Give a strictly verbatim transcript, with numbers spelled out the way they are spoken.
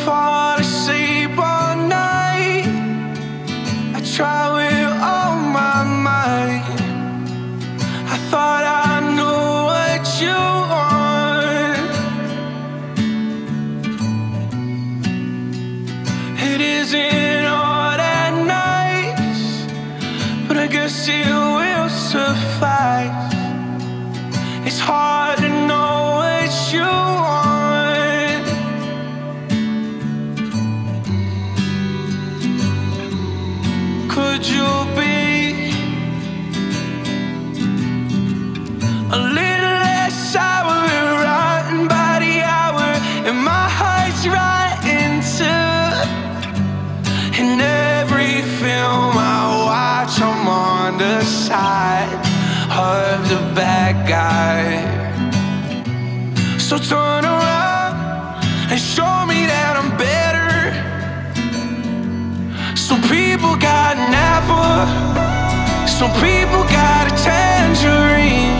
fall asleep all night. I try with all my might. I thought I knew what you want. It isn't all that nice, but I guess it will suffice. It's hard to know what you want. Could you be a little less sour and rotten by the hour, and my heart's writing too. In every film I watch, I'm on the side of the bad guy. So turn around and show me that I'm better. Some people got an apple, some people got a tangerine.